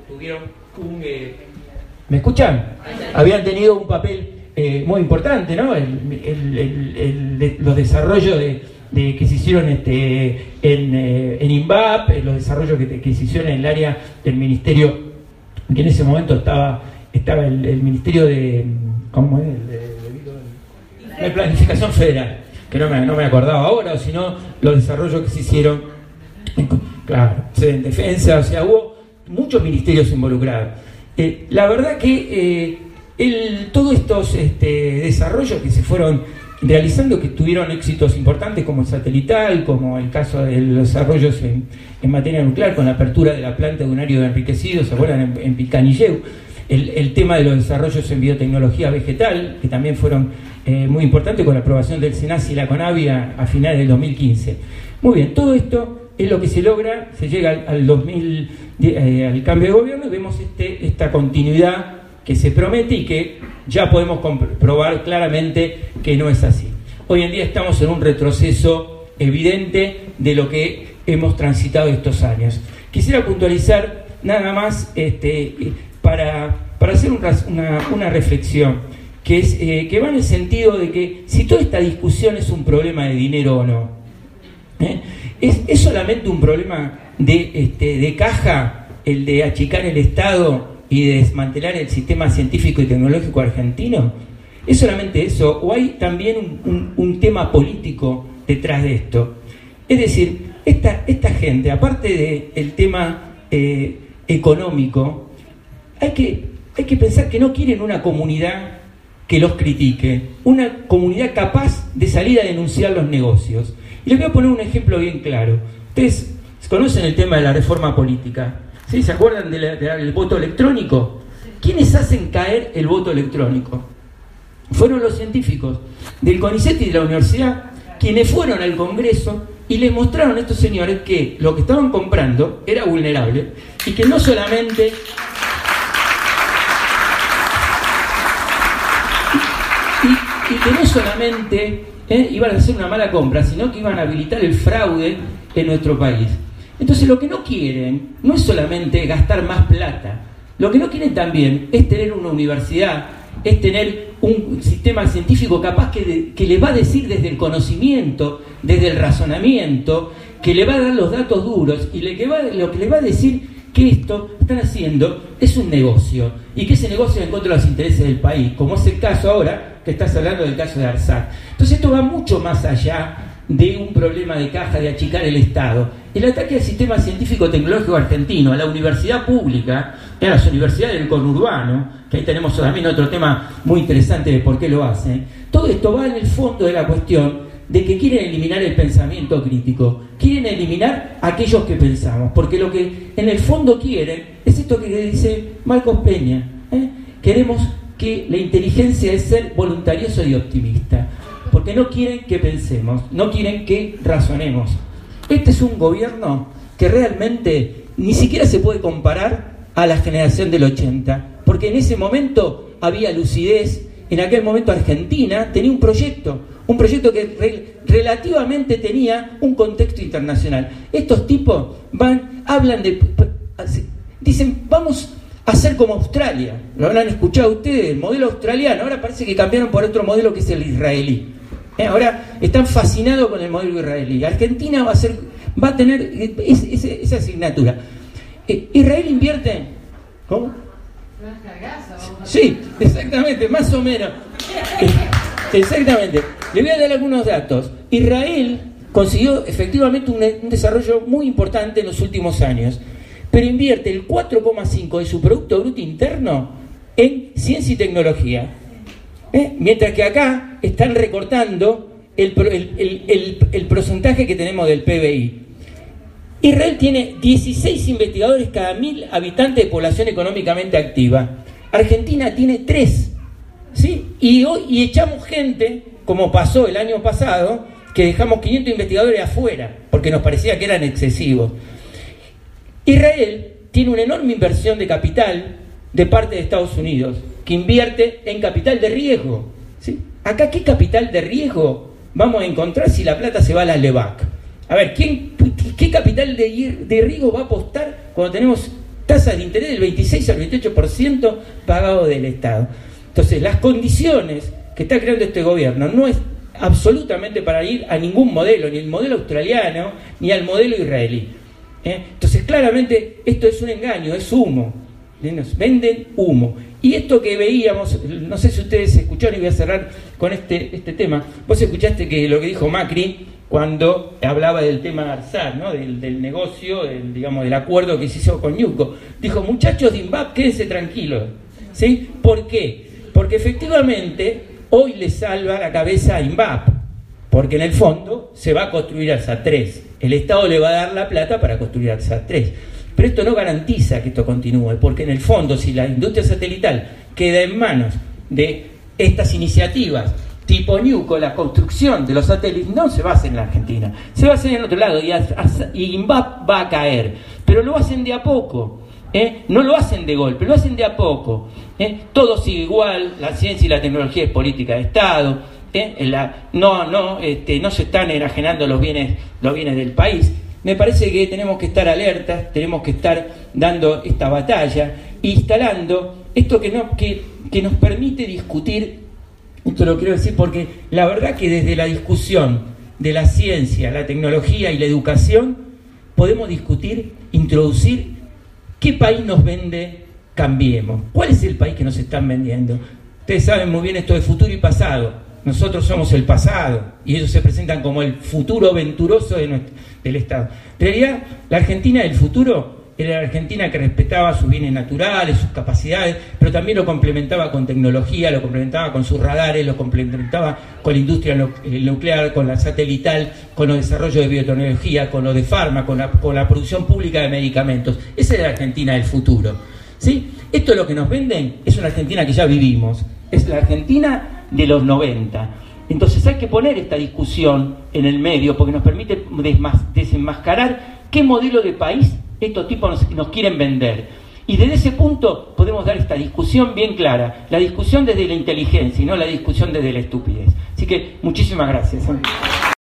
tuvieron ¿me escuchan? Habían tenido un papel muy importante, ¿no? Los desarrollos que se hicieron en INVAP, los desarrollos que se hicieron en el área del ministerio, que en ese momento estaba el ministerio de ¿cómo es? De planificación federal, que no me acordaba ahora, sino los desarrollos que se hicieron en defensa, o sea, hubo muchos ministerios involucrados. La verdad que todos estos desarrollos que se fueron realizando, que tuvieron éxitos importantes como el satelital, como el caso de los desarrollos en materia nuclear, con la apertura de la planta de un área de enriquecido, ¿se acuerdan? En Picanilleu, el tema de los desarrollos en biotecnología vegetal, que también fueron muy importantes con la aprobación del SENACE y la CONAVI a finales del 2015. Muy bien, todo esto es lo que se logra, se llega al cambio de gobierno y vemos esta continuidad que se promete y que ya podemos comprobar claramente que no es así. Hoy en día estamos en un retroceso evidente de lo que hemos transitado estos años. Quisiera puntualizar nada más para hacer una reflexión que va en el sentido de que si toda esta discusión es un problema de dinero o no, ¿es solamente un problema de caja el de achicar el Estado y de desmantelar el sistema científico y tecnológico argentino? ¿Es solamente eso? ¿O hay también un tema político detrás de esto? Es decir, esta gente, aparte del tema económico, hay que pensar que no quieren una comunidad que los critique, una comunidad capaz de salir a denunciar los negocios. Y les voy a poner un ejemplo bien claro. Ustedes conocen el tema de la reforma política, ¿sí? ¿Se acuerdan del voto electrónico? ¿Quiénes hacen caer el voto electrónico? Fueron los científicos del CONICET y de la universidad, quienes fueron al Congreso y les mostraron a estos señores que lo que estaban comprando era vulnerable y que no solamente... Y que no solamente iban a hacer una mala compra, sino que iban a habilitar el fraude en nuestro país. Entonces lo que no quieren no es solamente gastar más plata, lo que no quieren también es tener una universidad, es tener un sistema científico capaz que le va a decir desde el conocimiento, desde el razonamiento, que le va a dar los datos duros y lo que le va a decir que esto están haciendo es un negocio y que ese negocio es en contra de los intereses del país, como es el caso ahora que estás hablando del caso de ARSAT. Entonces esto va mucho más allá de un problema de caja, de achicar el Estado. El ataque al sistema científico-tecnológico argentino, a la universidad pública, a las universidades del conurbano, que ahí tenemos también otro tema muy interesante de por qué lo hacen, todo esto va en el fondo de la cuestión de que quieren eliminar el pensamiento crítico, quieren eliminar a aquellos que pensamos, porque lo que en el fondo quieren es esto que dice Marcos Peña, queremos que la inteligencia es ser voluntarioso y optimista, porque no quieren que pensemos, no quieren que razonemos. Este es un gobierno que realmente ni siquiera se puede comparar a la generación del 80, porque en ese momento había lucidez, en aquel momento Argentina tenía un proyecto que relativamente tenía un contexto internacional. Estos tipos dicen, vamos a ser como Australia. Lo habrán escuchado ustedes, el modelo australiano. Ahora parece que cambiaron por otro modelo que es el israelí. Ahora están fascinados con el modelo israelí. Argentina va a tener esa asignatura. Israel invierte... ¿Cómo? Sí, exactamente, más o menos. Exactamente. Le voy a dar algunos datos. Israel consiguió efectivamente un desarrollo muy importante en los últimos años, pero invierte el 4,5% de su Producto Bruto Interno en ciencia y tecnología. Mientras que acá están recortando el porcentaje que tenemos del PBI. Israel tiene 16 investigadores cada 1.000 habitantes de población económicamente activa. Argentina tiene 3. ¿Sí? Y echamos gente, como pasó el año pasado, que dejamos 500 investigadores afuera, porque nos parecía que eran excesivos. Israel tiene una enorme inversión de capital de parte de Estados Unidos, que invierte en capital de riesgo. ¿Sí? Acá, ¿qué capital de riesgo vamos a encontrar si la plata se va a la LEVAC? A ver, ¿qué capital de riesgo va a apostar cuando tenemos tasas de interés del 26 al 28% pagado del Estado. Entonces, las condiciones que está creando este gobierno no es absolutamente para ir a ningún modelo, ni el modelo australiano, ni al modelo israelí. Entonces, claramente, esto es un engaño, es humo. Nos venden humo. Y esto que veíamos, no sé si ustedes escucharon, y voy a cerrar con este tema. Vos escuchaste que lo que dijo Macri cuando hablaba del tema ARSAT, ¿no? del negocio, digamos, del acuerdo que se hizo con Ñuco. Dijo, muchachos de INVAP, quédense tranquilos. ¿Sí? ¿Por qué? Porque efectivamente hoy le salva la cabeza a INVAP, porque en el fondo se va a construir ARSAT 3. El Estado le va a dar la plata para construir ARSAT 3. Pero esto no garantiza que esto continúe, porque en el fondo, si la industria satelital queda en manos de estas iniciativas tipo Ñuco, la construcción de los satélites no se va a hacer en la Argentina, se va a hacer en otro lado, y INVAP va a caer, pero lo hacen de a poco, no lo hacen de golpe, lo hacen de a poco, todo sigue igual, la ciencia y la tecnología es política de Estado, no se están enajenando los bienes del país. Me parece que tenemos que estar alertas, tenemos que estar dando esta batalla, instalando esto que nos permite discutir. Esto lo quiero decir porque la verdad que desde la discusión de la ciencia, la tecnología y la educación podemos discutir, introducir qué país nos vende Cambiemos. ¿Cuál es el país que nos están vendiendo? Ustedes saben muy bien esto de futuro y pasado. Nosotros somos el pasado y ellos se presentan como el futuro venturoso del Estado. En realidad, la Argentina del futuro era la Argentina que respetaba sus bienes naturales, sus capacidades, pero también lo complementaba con tecnología, lo complementaba con sus radares, lo complementaba con la industria nuclear, con la satelital, con los desarrollos de biotecnología, con lo de farma, con la producción pública de medicamentos. Esa es la Argentina del futuro, ¿sí? Esto es lo que nos venden, es una Argentina que ya vivimos, es la Argentina de los 90. Entonces hay que poner esta discusión en el medio porque nos permite desenmascarar qué modelo de país estos tipos nos quieren vender. Y desde ese punto podemos dar esta discusión bien clara, la discusión desde la inteligencia y no la discusión desde la estupidez. Así que muchísimas gracias.